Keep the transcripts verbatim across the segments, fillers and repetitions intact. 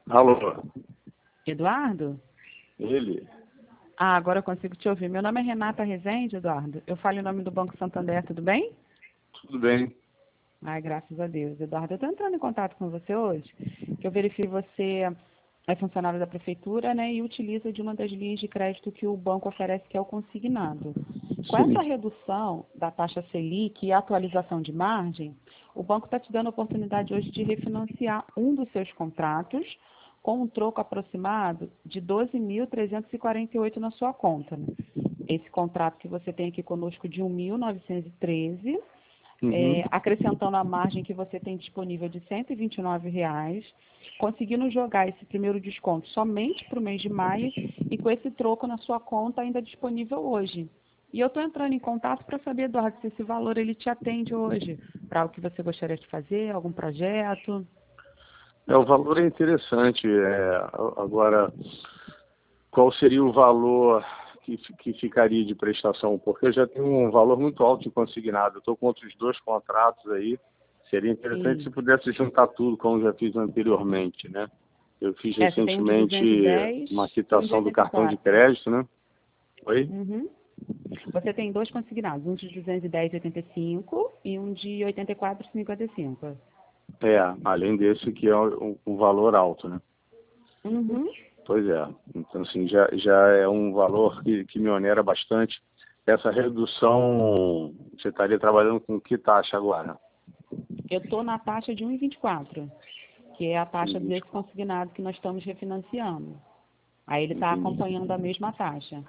Alô? Eduardo? Ele? Ah, agora eu consigo te ouvir. Meu nome é Renata Rezende, Eduardo. Eu falo em nome do Banco Santander, tudo bem? Tudo bem. Ai, graças a Deus. Eduardo, eu estou entrando em contato com você hoje, que eu verifiquei que você é funcionário da prefeitura, né, e utiliza de uma das linhas de crédito que o banco oferece, que é o consignado. Com Sim. essa redução da taxa Selic e atualização de margem, o banco está te dando a oportunidade hoje de refinanciar um dos seus contratos com um troco aproximado de doze mil trezentos e quarenta e oito na sua conta, né? Esse contrato que você tem aqui conosco de um mil novecentos e treze, Uhum. é, acrescentando a margem que você tem disponível de cento e vinte e nove reais, conseguindo jogar esse primeiro desconto somente para o mês de maio e com esse troco na sua conta ainda disponível hoje. E eu estou entrando em contato para saber, Eduardo, se esse valor ele te atende hoje, para o que você gostaria de fazer, algum projeto. É, o valor é interessante. É, agora, qual seria o valor que, que ficaria de prestação? Porque eu já tenho um valor muito alto de consignado. Eu estou com outros dois contratos aí. Seria interessante Sim. se pudesse juntar tudo, como já fiz anteriormente, né? Eu fiz É, você tem um de recentemente duzentos e dez uma e um de quitação do oitenta e cartão de quatro. crédito, né? Oi? Uhum. Você tem dois consignados, um de duzentos e dez e oitenta e cinco e um de oitenta e quatro e cinquenta e cinco. É, além desse que é um, um valor alto, né? Uhum. Pois é. Então, assim, já, já é um valor que, que me onera bastante. Essa redução, você estaria trabalhando com que taxa agora? Eu estou na taxa de um vírgula vinte e quatro, que é a taxa Entendi. desse consignado que nós estamos refinanciando. Aí ele está Entendi. acompanhando a mesma taxa.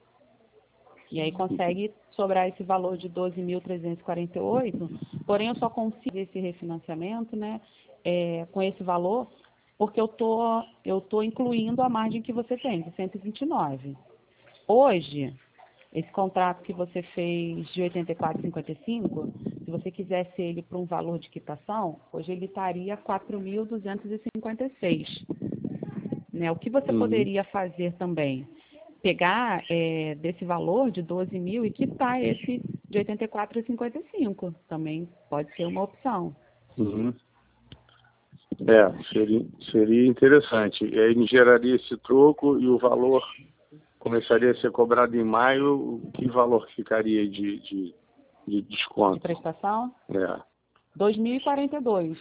E aí consegue sobrar esse valor de doze mil trezentos e quarenta e oito, porém eu só consigo esse refinanciamento, né, é, com esse valor, porque eu tô, eu tô incluindo a margem que você tem, de cento e vinte e nove. Hoje, esse contrato que você fez de oitenta e quatro e cinquenta e cinco, se você quisesse ele para um valor de quitação, hoje ele estaria quatro mil duzentos e cinquenta e seis. Né? O que você Uhum. poderia fazer também? Pegar é, desse valor de doze mil e quitar esse de oitenta e quatro e cinquenta e cinco. Também pode ser uma opção. Uhum. É, seria, seria interessante. E aí me geraria esse troco e o valor começaria a ser cobrado em maio. Que valor ficaria de, de, de De desconto? prestação, É, dois mil e quarenta e dois.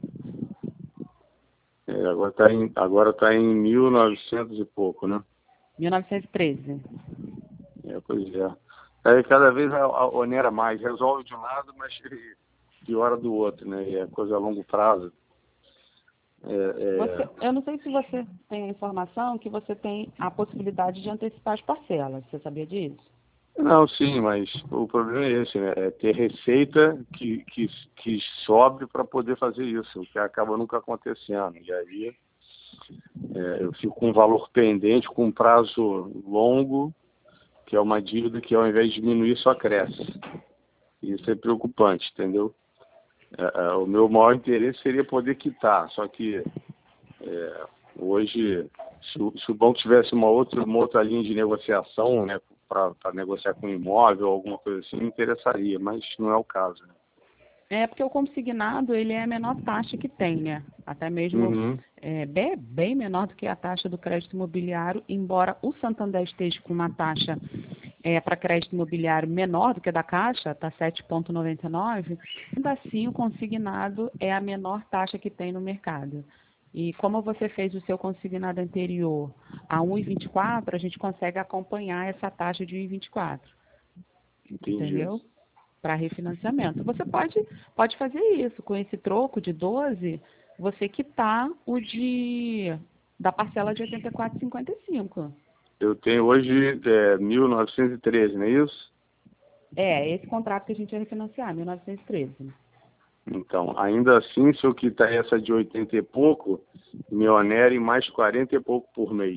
é, agora está em, agora tá em mil e novecentos e pouco, né? mil novecentos e treze. É, pois é. Aí cada vez a, a onera mais. Resolve de um lado, mas piora do outro, né? E é coisa a longo prazo. É, Você, é... eu não sei se você tem a informação que você tem a possibilidade de antecipar as parcelas. Você sabia disso? Não, sim, mas o problema é esse, né? É ter receita que, que, que sobre para poder fazer isso, o que acaba nunca acontecendo. E aí é, eu fico com um valor pendente, com um prazo longo, que é uma dívida que ao invés de diminuir só cresce. Isso é preocupante, entendeu? É, é, o meu maior interesse seria poder quitar, só que é, hoje, se o, se o banco tivesse uma outra, uma outra linha de negociação, né, para negociar com imóvel ou alguma coisa assim, me interessaria, mas não é o caso. Né? É porque o consignado ele é a menor taxa que tem, né? Até mesmo Uhum. é, bem, bem menor do que a taxa do crédito imobiliário, embora o Santander esteja com uma taxa é, para crédito imobiliário menor do que a da Caixa, está sete vírgula noventa e nove, ainda assim o consignado é a menor taxa que tem no mercado. E como você fez o seu consignado anterior a um vírgula vinte e quatro, a gente consegue acompanhar essa taxa de um vírgula vinte e quatro, Entendi. entendeu? Para refinanciamento. Você pode, pode fazer isso, com esse troco de doze, você quitar o de da parcela de oitenta e quatro e cinquenta e cinco. Eu tenho hoje é, mil novecentos e treze, não é isso? É, esse contrato que a gente vai refinanciar, mil novecentos e treze. Então, ainda assim, se eu quitar essa de oitenta e pouco, me onera em mais quarenta e pouco por mês.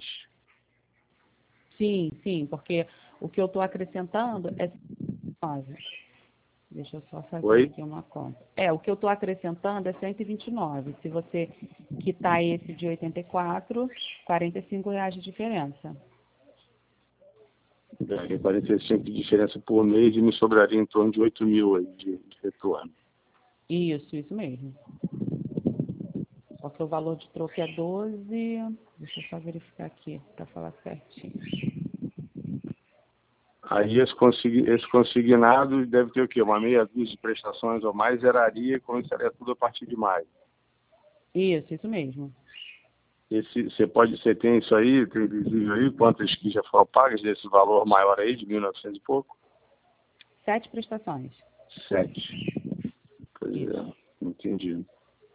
Sim, sim, porque o que eu estou acrescentando é nove. Deixa eu só fazer Oi? aqui uma conta. É, o que eu estou acrescentando é cento e vinte e nove. Se você quitar esse de oitenta e quatro, quarenta e cinco reais de diferença. Daria quarenta e cinco de diferença por mês e me sobraria em torno de oito mil aí de, de retorno. Isso, isso mesmo. Porque o valor de troco é doze. Deixa eu só verificar aqui para falar certinho. Aí esse, consign, esse consignado deve ter o quê? Uma meia dúzia de prestações ou mais, zeraria e começaria tudo a partir de maio. Isso, isso mesmo. Esse, você pode, você tem isso aí, tem visível aí, quantas que já foram pagas desse valor maior aí, de mil e novecentos e pouco? Sete prestações. Sete. Pois é, entendi.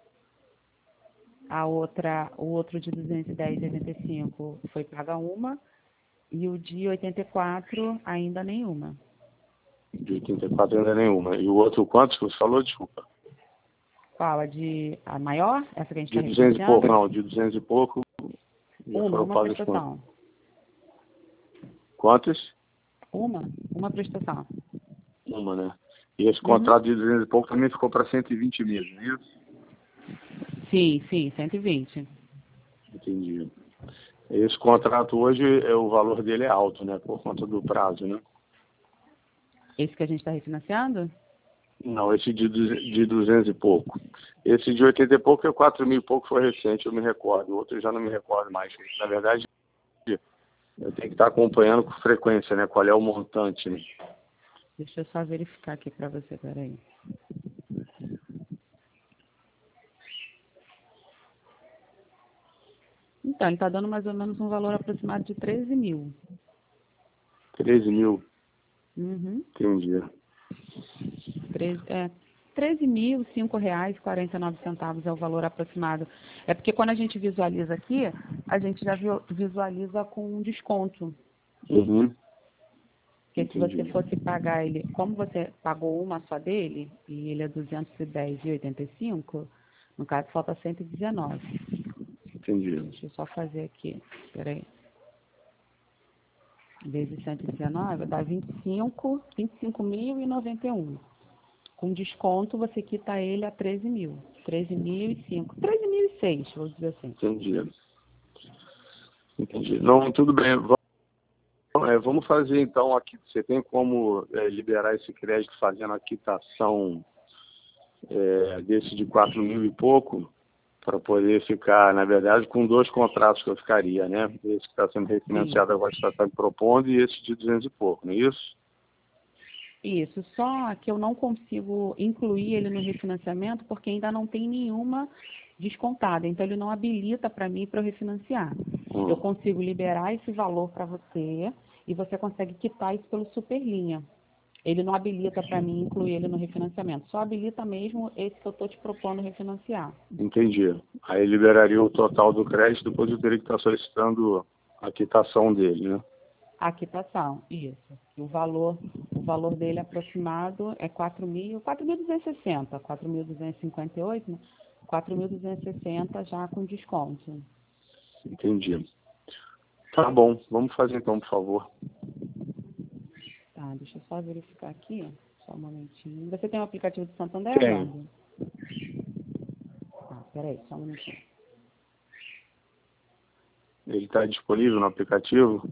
A outra, o outro de duzentos e dez e oitenta e cinco foi paga uma. E o de oitenta e quatro, ainda nenhuma. De oitenta e quatro ainda nenhuma. E o outro quantos que você falou? Desculpa. Qual? A de a maior? Essa que a gente De está duzentos e pouco, refinanciando? não. De duzentos e pouco já Uma, foram uma pagas quantas? prestação. Quantas? Uma, uma prestação. Uma, né? E esse Uhum. contrato de duzentos e pouco também ficou para cento e vinte mil, não é isso? Sim, sim, cento e vinte. Entendi. Esse contrato hoje, é, o valor dele é alto, né? Por conta do prazo, né? Esse que a gente está refinanciando? Não, esse de, du- de duzentos e pouco. Esse de oitenta e pouco é quatro mil e pouco, foi recente, eu me recordo. O outro eu já não me recordo mais. Na verdade, eu tenho que estar acompanhando com frequência, né? Qual é o montante, né? Deixa eu só verificar aqui para você, peraí. Então, ele está dando mais ou menos um valor aproximado de treze mil. treze mil, Uhum. entendi. treze, é, treze mil, cinco reais e quarenta e nove centavos é o valor aproximado. É porque quando a gente visualiza aqui, a gente já viu- visualiza com um desconto. Uhum. Porque se você Entendi. fosse pagar ele, como você pagou uma só dele, e ele é duzentos e dez e oitenta e cinco, no caso falta cento e dezenove. Entendi. Deixa eu só fazer aqui, peraí. Vezes cento e dezenove, dá vinte e cinco, vinte e cinco mil e noventa e um. Com desconto, você quita ele a treze mil. treze mil e cinco. treze mil e seis, vou dizer assim. Entendi. Entendi. Não, tudo bem. Vamos, é, vamos fazer então aqui. Você tem como é, liberar esse crédito fazendo a quitação é, desse de quatro mil e pouco, para poder ficar, na verdade, com dois contratos que eu ficaria, né? Esse que está sendo Sim. refinanciado agora que você está me propondo e esse de duzentos e pouco, não é isso? Isso, só que eu não consigo incluir ele no refinanciamento porque ainda não tem nenhuma descontada. Então, ele não habilita para mim para eu refinanciar. Eu Hum, consigo liberar esse valor para você e você consegue quitar isso pelo Superlinha. Ele não habilita para mim incluir ele no refinanciamento. Só habilita mesmo esse que eu estou te propondo refinanciar. entendi. Aí liberaria o total do crédito, depois eu teria que estar solicitando a quitação dele, né? A quitação, isso. O valor, o valor dele aproximado é quatro mil, quatro mil duzentos e sessenta, quatro mil duzentos e cinquenta e oito, né? quatro mil duzentos e sessenta já com desconto. Entendi. Tá bom, vamos fazer então, por favor. Tá, deixa eu só verificar aqui, só um momentinho. Você tem o aplicativo do Santander, Tenho. Eduardo? Tá, peraí, só um minutinho. Ele está disponível no aplicativo?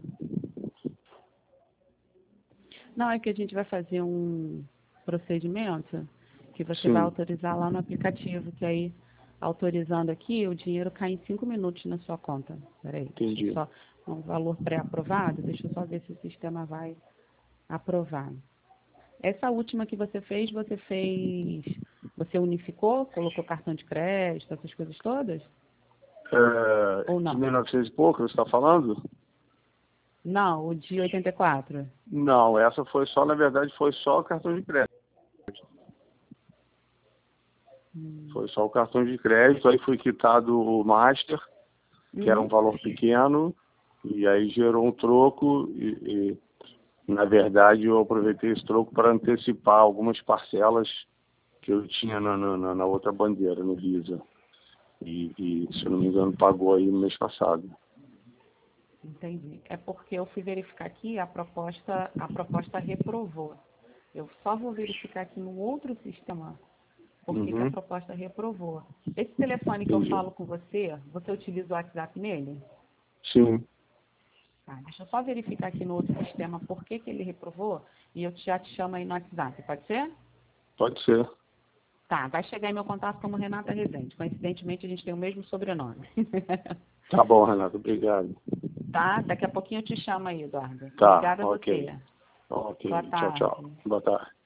Não, é que a gente vai fazer um procedimento que você vai Sim, autorizar lá no aplicativo, que aí, autorizando aqui, o dinheiro cai em cinco minutos na sua conta. Peraí, deixa eu entendi. só, um valor pré-aprovado, deixa eu só ver se o sistema vai aprovar. Essa última que você fez, você fez, você unificou, colocou cartão de crédito, essas coisas todas? É, Ou de não? mil e novecentos e pouco, você está falando? Não, o de oitenta e quatro. Não, essa foi só, na verdade, foi só o cartão de crédito. Hum. Foi só o cartão de crédito, aí foi quitado o Master, que era um Uhum. valor pequeno, e aí gerou um troco, e, e na verdade eu aproveitei esse troco para antecipar algumas parcelas que eu tinha na, na, na outra bandeira, no Visa. E, e, se eu não me engano, pagou aí no mês passado. Entendi. É porque eu fui verificar aqui, a proposta, a proposta reprovou. Eu só vou verificar aqui no outro sistema por que que a Uhum, proposta reprovou. Esse telefone que eu entendi. falo com você, você utiliza o WhatsApp nele? Sim, Tá, deixa eu só verificar aqui no outro sistema por que que ele reprovou e eu já te chamo aí no WhatsApp, pode ser? pode ser. Tá, vai chegar em meu contato como Renata Rezende. Coincidentemente, a gente tem o mesmo sobrenome. Tá bom, Renato, obrigado. Tá? Daqui a pouquinho eu te chamo aí, Eduardo. Tá, Obrigada a ok. você. Ok, Boa tchau, tchau. tarde. Boa tarde.